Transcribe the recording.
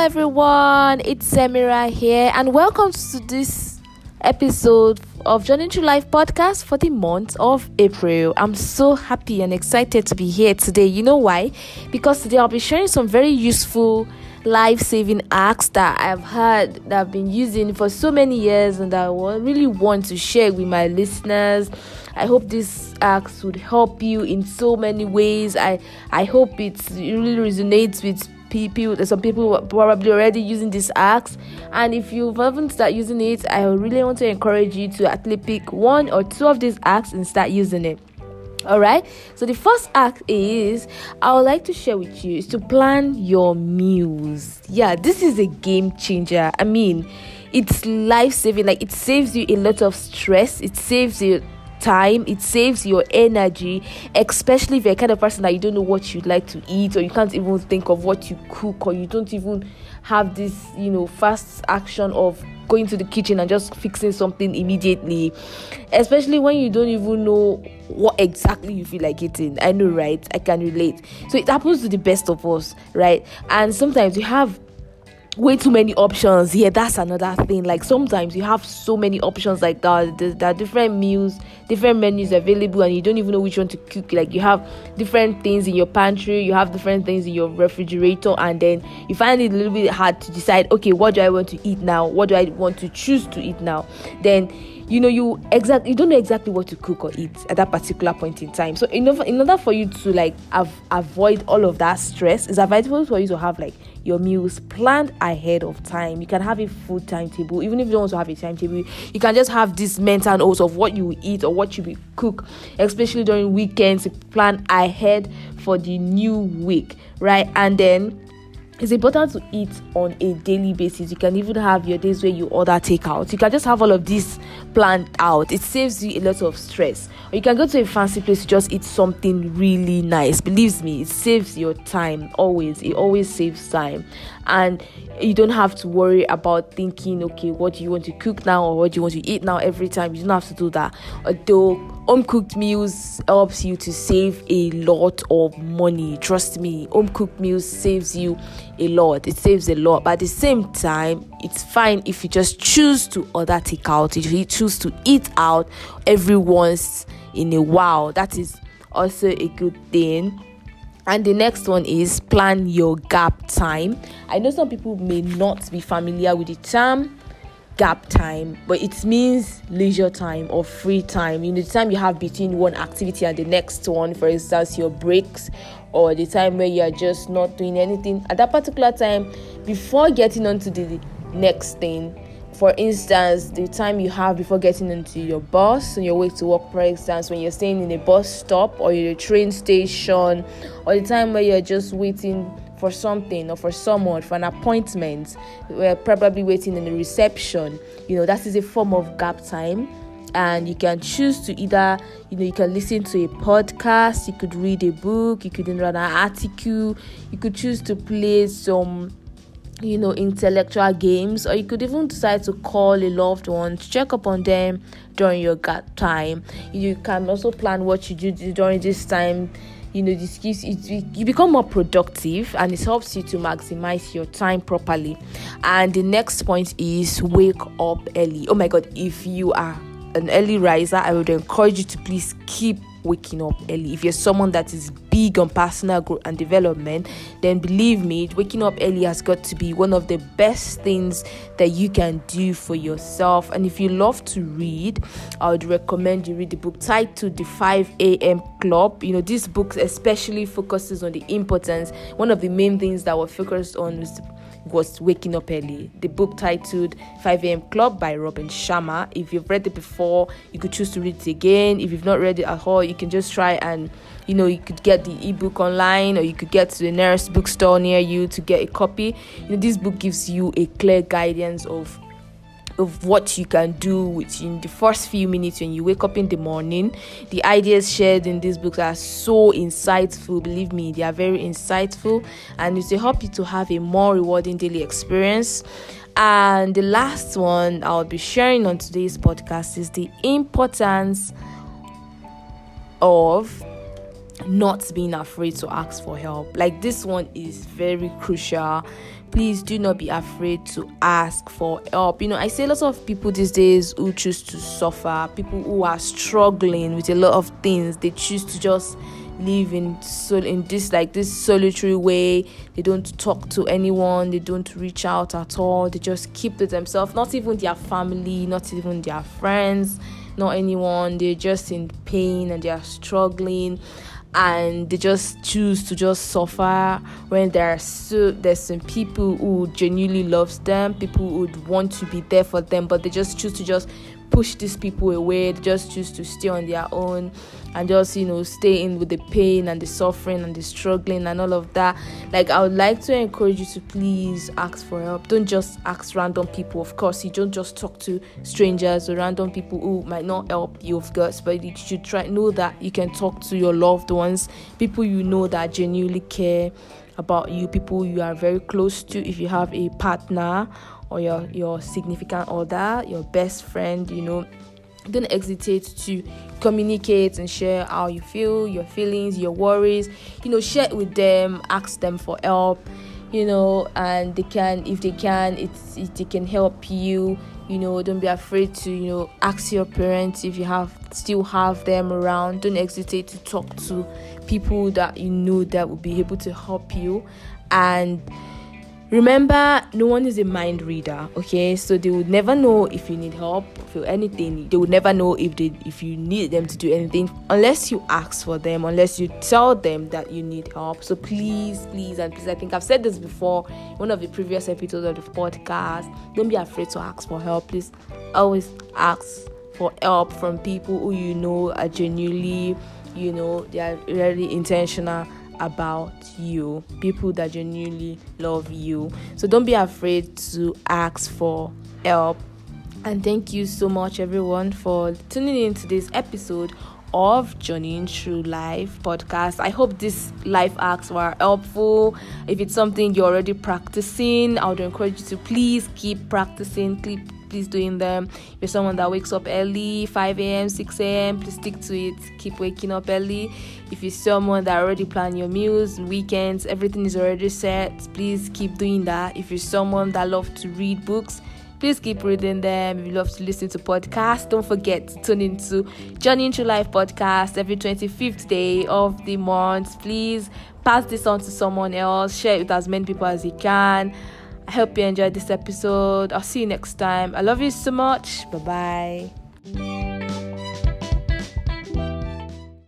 everyone, it's Samira here, and welcome to this episode of Journey Through Life podcast for the month of April. I'm so happy and excited to be here today. You know why? Because today I'll be sharing some very useful life-saving hacks that I've heard that I've been using for so many years and that I really want to share with my listeners. I hope these hacks would help you in so many ways. I hope it really resonates with people. Some people are probably already using these hacks, and if you haven't started using it, I really want to encourage you to at least pick one or two of these hacks and start using it. Alright, so the first hack is I would like to share with you is to plan your meals. Yeah, this is a game changer. I mean, it's life-saving. Like, it saves you a lot of stress. It saves you time, it saves your energy, especially if you're the kind of person that you don't know what you'd like to eat, or you can't even think of what you cook, or you don't even have this fast action of going to the kitchen and just fixing something immediately, especially when you don't even know what exactly you feel like eating. I know, right? I can relate. So it happens to the best of us, right? And sometimes you have way too many options. Yeah, that's another thing. Like, sometimes you have so many options like that. There are different meals, different menus available, and you don't even know which one to cook. Like, you have different things in your pantry, you have different things in your refrigerator, and then you find it a little bit hard to decide, okay, what do I want to eat now? What do I want to choose to eat now? Then you don't know exactly what to cook or eat at that particular point in time. So in order for you to avoid all of that stress, it's advisable for you to have your meals planned ahead of time. You can have a food timetable. Even if you don't want to have a timetable, you can just have this mental notes of what you will eat or what you will cook, especially during weekends. You plan ahead for the new week, right? And then it's important to eat on a daily basis. You can even have your days where you order takeout. You can just have all of this planned out. It saves you a lot of stress. Or you can go to a fancy place to just eat something really nice. Believe me, it saves your time always. It always saves time. And you don't have to worry about thinking, okay, what do you want to cook now or what do you want to eat now every time. You don't have to do that. Although home cooked meals helps you to save a lot of money. Trust me, home cooked meals saves you a lot. It saves a lot. But at the same time, it's fine if you just choose to order takeout. If you choose to eat out every once in a while, that is also a good thing. And the next one is plan your gap time. I know some people may not be familiar with the term gap time, but it means leisure time or free time. The time you have between one activity and the next one, for instance, your breaks, or the time where you are just not doing anything at that particular time before getting on to the next thing. For instance, the time you have before getting into your bus on your way to work, for instance, when you're staying in a bus stop or in a train station, or the time where you're just waiting for something or for someone for an appointment, we're probably waiting in the reception. That is a form of gap time. And you can choose to either, you can listen to a podcast, you could read a book, you could read an article, you could choose to play some intellectual games, or you could even decide to call a loved one to check up on them during your gap time. You can also plan what you do during this time. This gives you become more productive, and it helps you to maximize your time properly. And the next point is wake up early. Oh my God, if you are an early riser, I would encourage you to please keep waking up early. If you're someone that is big on personal growth and development, then believe me, waking up early has got to be one of the best things that you can do for yourself. And if you love to read, I would recommend you read the book titled The 5 a.m. Club. This book especially focuses on the importance. One of the main things that we're focused on was waking up early. The book titled 5 a.m. Club by Robin Sharma. If you've read it before, you could choose to read it again. If you've not read it at all, you can just try and you could get the ebook online, or you could get to the nearest bookstore near you to get a copy. This book gives you a clear guidance of what you can do within the first few minutes when you wake up in the morning. The ideas shared in this book are so insightful. Believe me, they are very insightful, and it will help you to have a more rewarding daily experience. And the last one I'll be sharing on today's podcast is the importance of not being afraid to ask for help. Like, this one is very crucial. Please do not be afraid to ask for help. I see lots of people these days who choose to suffer, people who are struggling with a lot of things. They choose to just live in this solitary way. They don't talk to anyone, they don't reach out at all, they just keep to themselves, not even their family, not even their friends, not anyone. They're just in pain and they are struggling, and they just choose to just suffer when there's some people who genuinely loves them, people who would want to be there for them, but they just choose to just push these people away. They just choose to stay on their own and just stay in with the pain and the suffering and the struggling and all of that. Like, I would like to encourage you to please ask for help. Don't just ask random people. Of course, you don't just talk to strangers or random people who might not help you, of course, but you should know that you can talk to your loved ones, people that genuinely care about you, people you are very close to. If you have a partner or your significant other, your best friend, don't hesitate to communicate and share how you feel, your feelings, your worries. Share it with them, ask them for help, and if they can help you. Don't be afraid to ask your parents if you still have them around. Don't hesitate to talk to people that that will be able to help you. And remember, no one is a mind reader, okay? So they would never know if you need help, for anything. They would never know if you need them to do anything unless you ask for them, unless you tell them that you need help. So please, and please, I think I've said this before in one of the previous episodes of the podcast, don't be afraid to ask for help. Please always ask for help from people who are genuinely, they are really intentional about you, people that genuinely love you. So don't be afraid to ask for help. And thank you so much, everyone, for tuning in to this episode of Journeying Through Life podcast. I hope these life hacks were helpful. If it's something you're already practicing, I would encourage you to please keep practicing, please doing them. If you're someone that wakes up early, 5 a.m., 6 a.m., please stick to it. Keep waking up early. If you're someone that already plan your meals, weekends, everything is already set, please keep doing that. If you're someone that loves to read books, please keep reading them. If you love to listen to podcasts, don't forget to tune into Journey into Life podcast every 25th day of the month. Please pass this on to someone else. Share it with as many people as you can. I hope you enjoyed this episode. I'll see you next time. I love you so much. Bye-bye.